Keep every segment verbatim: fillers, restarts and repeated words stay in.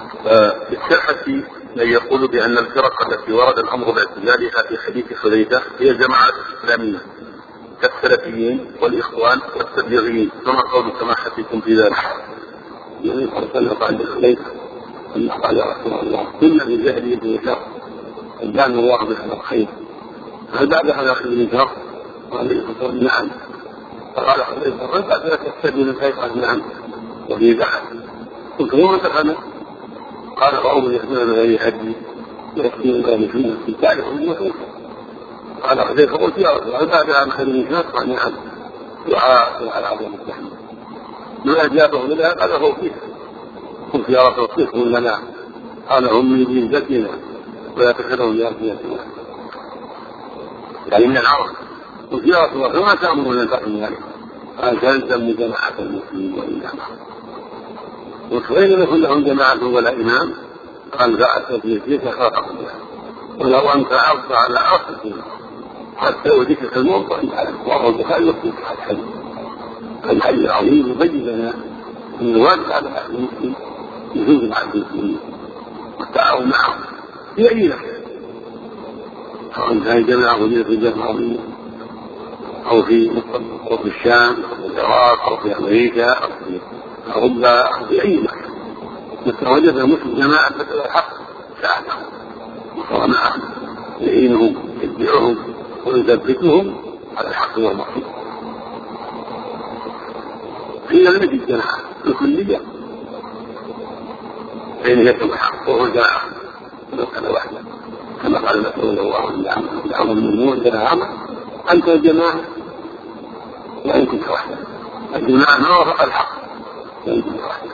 بالصحة من يقول بأن الفرق التي ورد الأمر باعتزالها في حديث حذيفة هي جماعات إسلامية كالسلفيين والإخوان والتبليغيين، فما قول سماحتكم في ذلك؟ يعني صلى الله عليه وسلم أن قال يا رسول الله كنا في جاهلية النفاق الدان الله على الخير هل بعد هذا أخذ النفاق؟ قال نعم. فقال هل بعد ذلك تستبدل الخير؟ قال نعم. وفي بعد قلت وما تفعل؟ قال قوم يحملون بغير هدي ويحملون بغير سنة في تعرف المسلم. قال حذيفة فقلت يا رسول هل بعد أن أخذ النفاق؟ قال نعم. دعاء على عظيم التحميد ما أجابه لها قال هو فيه. قلت يا رسول صفه لنا قال هم من جنتنا ولا تخلهم لأرضيتنا يعني من العرب. قلت يا رسول الله فما تأمرون أن تفعلوا ذلك؟ قال تلزم جماعة المسلمين والإمام. قلت وإن يكن لهم جماعة ولا إمام؟ قال بعث في فيك خاطئهم ولو أنت عرضت على عصر حتى وجدك الموضع وهو البخاري يكتب الحديث الحي العظيم يبين لنا أن الواجب على أهل المسلم يجوز مع المسلمين والتعاون معهم في أي مكان، سواء كان جماعة وجدت في الجامعة العظيمة أو في مصر أو في الشام أو في العراق أو في أمريكا أو في أوروبا أو في أي مكان. متى وجد مسلم جماعة فتوى الحق ساعدهم وصار معهم يعينهم يتبعهم ويثبتهم على الحق والمعروف. حين لم يجد جماعة الكلية فإن يتبع الحق وهو جماعة ولو كان وحده كما قال مسؤول الله العمر المؤمنون جماعة أنت الجماعة وإن كنت وحده. الجماعة ما وافق الحق وإن كنت وحده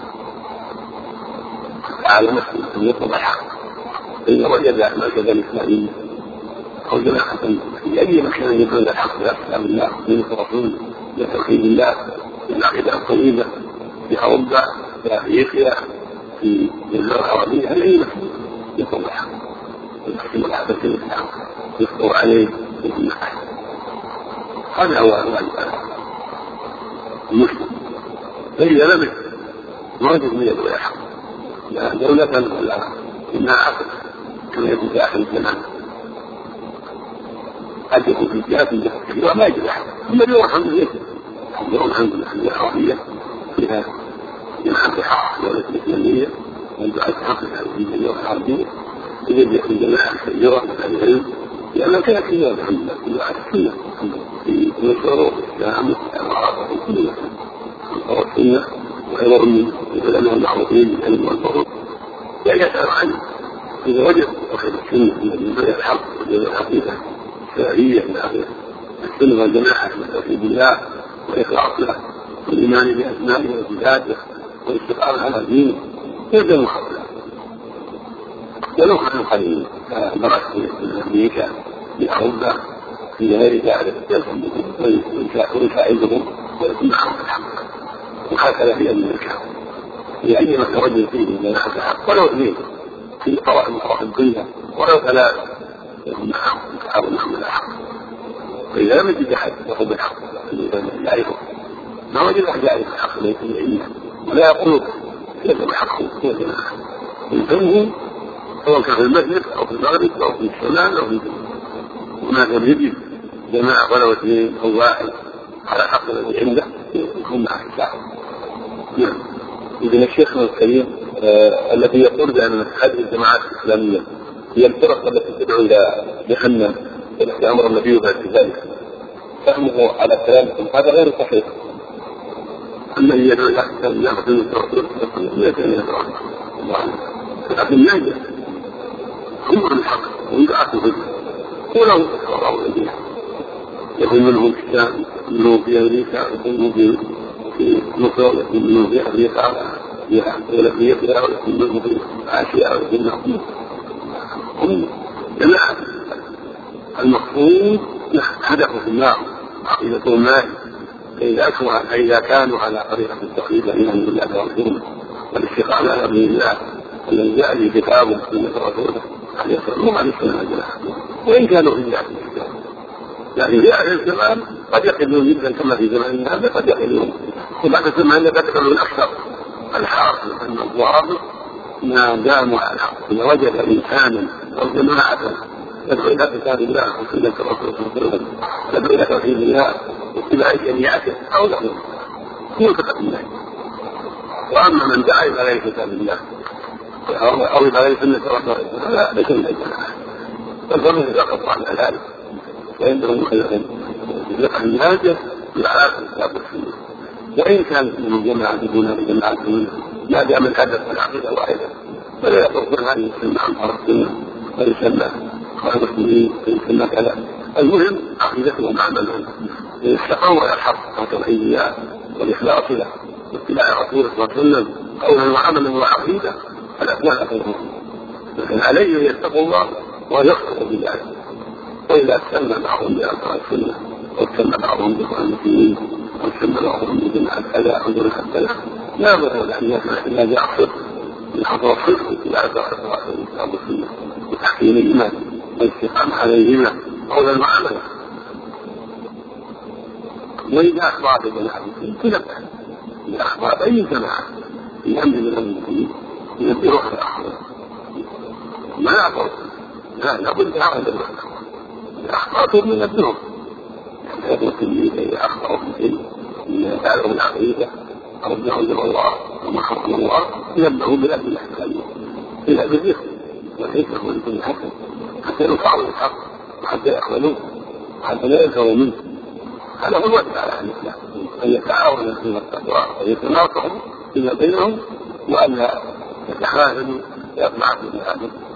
على مسلم أن يطلب الحق فإذا وجد مركز الإسلامي أو جماعة في أي مكان يكون الحق بأسلام الله من الرسول بتوحيد الله بالعقيدة الطيبة في أوروبا في أفريقيا في الجزيرة العربية هل أي مكان يطلب الحق ويحكم الحق في الإسلام يخطر عليه في المحل. هذا هو الواجب المسلم. فإذا لم واجب من يدعو الحق لا دولة ولا إنها عقل كما يكون في آخر الزمان قد يكون في جهات كثيرة ما يجب أحد. ثم اليوم الحمد لله اليوم الحمد لله العربية فيها جماعة الحق دولة الإسلامية والدعاء الحق في اليوم العربية يجب يكون جماعة كثيرة من العلم لأنها كانت كثيرة الحمد لله في دعاء السنة في مصر والإسلام والعرب في كل مكان والسنة وخير من العلماء المعروفين بالعلم والفضل لا يسأل عنه. إذا وجد وخير السنة الذي بدأ الحق وجد الحقيقة الشرعية من آخر السنة والجماعة من توحيد الله وإخلاص له والإيمان بأسمائه وصفاته والاستقامة على دينه يبدأ المحاولة ولو كانوا قليلين كبرت في أمريكا في أوروبا في غير ذلك ويساعدهم ويكون معهم الحق وهكذا في أمريكا في أي مكان رجل فيه من الحق ولو اثنين في طوائف مواقف الدنيا ولو ثلاثة يكون معهم يتعاون معهم الحق. فإذا لم يجد أحد يأخذ بالحق يعرفه ما وجد أحد يعرف الحق ليس بعلمه ولا يقول كيف الحق كيف الحق يفهمه سواء كان في المسجد أو في المغرب أو في الشمال أو في هناك يجب جماعة ولو اثنين أو واحد على الحق الذي عنده يكون معه الساعة. نعم. إذن الشيخ الكريم آه الذي يقول بأن هذه الجماعات الإسلامية هي الفرق التي تدعو إلى جهنم التي أمر النبي بذلك فهمه على كلامكم هذا غير صحيح. الذي يدعو إلى جهنم يأخذ من الرسول لكن لا يجب هم الحق ويدعوا به ولو تكرروا الدين يكون منهم كتاب منهم في أمريكا يكون في مصر يكون منهم في أفريقيا في أفريقيا ويكون منهم في آسيا ويكون منهم هم جماعة المقصود هدفوا في النار عقيدة المال فإذا كانوا على طريقة التقليد لمن بالله ورسوله والاستقامة على أمر الله الذي جاء به كتابه سنة رسوله عليه الصلاة والسلام عليه السلام وإن كانوا في ذات الكتاب يعني في آخر الزمان قد يقلون جدا كما في زماننا هذا قد يقلون وبعد الزمان قد يقلون أكثر الحاصل أن الضوابط ما داموا على الحق. إذا وجد إنسانا أو جماعة يدعو إلى كتاب الله وسنة الرسول صلى الله عليه وسلم، يدعو إلى توحيد الله واتباع شريعته أو له يلتقط الله. وأما من دعا إلى غير كتاب الله أو إلى غير سنة الرسول فلا ليس من الجماعة، بل فمن يتقط على ذلك فإنهم يلقى الناجة بالعلاقة بالكتاب والسنة. وإن كان من جماعة دون جماعة ما دام الهدف والعقيدة واحدة فلا يقصر هذه السنة عن طرف السنة ويسمى خير المسلمين ويسمى كذا. المهم عقيدتهم عملهم يستقوا على الحق وتوحيد الله والإخلاص له واتباع رسوله صلى الله عليه وسلم قولا وعملا وعقيدة فالأسماء خيرهم. لكن عليه أن يتقوا الله ويخطئوا بذلك. وإذا سمى بعضهم بأنصار السنة وسمى بعضهم بإخوان المسلمين وسمى بعضهم بجماعة كذا أو جماعة كذا لا بد أن يسمع إلا جاء الصدق من خطوة الصدق اتباع الكتاب والسنة وتحكيمهما والاستقامة عليهما قولا وعملا. وإذا أخبرت الجماعة تنبه إذا أخبرت أي جماعة في أمر من المسلمين ينبهوا على الأخبار ما يعطوا لا لابد من هذا المعنى. إذا أخبرتهم ينبهوا إذا أخبروا في إن تعلموا العقيدة أو ابنعوا الله وما حرم الله ينبهوا بالأدب الأحكام إلى بالرفق والحكمة والكل حكم حتى ينفعوا الحق وحتى يقبلوه وحتى لا ينفعوا منه. هذا هو الوجه على الإسلام أن يتعاونوا في التقوى ويتناصحوا فيما بينهم وأن لا يتحاهلوا ويطمعوا في هذا